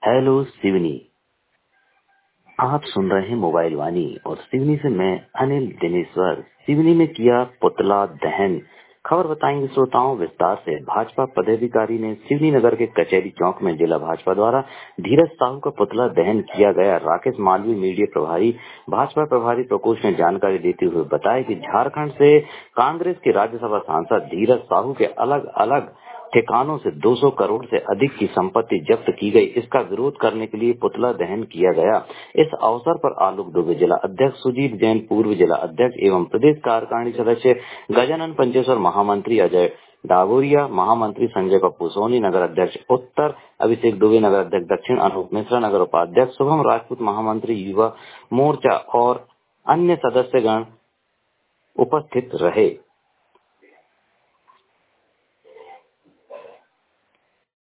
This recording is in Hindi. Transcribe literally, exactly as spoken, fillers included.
हेलो सिवनी, आप सुन रहे हैं मोबाइल वाणी और सिवनी से मैं अनिल दिनेश्वर। सिवनी में किया पुतला दहन, खबर बताएंगे श्रोताओं विस्तार से। भाजपा पदाधिकारी ने सिवनी नगर के कचहरी चौक में जिला भाजपा द्वारा धीरज साहू का पुतला दहन किया गया। राकेश मालवीय मीडिया प्रभारी भाजपा प्रभारी प्रकोष्ठ ने जानकारी देते हुए बताया कि झारखंड से कांग्रेस के राज्यसभा सांसद धीरज साहू के अलग अलग ठिकानों से दो सौ करोड़ से अधिक की संपत्ति जब्त की गई। इसका विरोध करने के लिए पुतला दहन किया गया। इस अवसर पर आलोक दुबे जिला अध्यक्ष, सुजीत जैन पूर्व जिला अध्यक्ष एवं प्रदेश कार्यकारिणी सदस्य, गजानन पंचेश्वर महामंत्री अजय डागोरिया, महामंत्री संजय पप्पू सोनी, नगर अध्यक्ष उत्तर अभिषेक दुबे, नगर अध्यक्ष दक्षिण अनूप मिश्रा, नगर उपाध्यक्ष शुभम राजपूत, महामंत्री युवा मोर्चा और अन्य सदस्यगण उपस्थित रहे।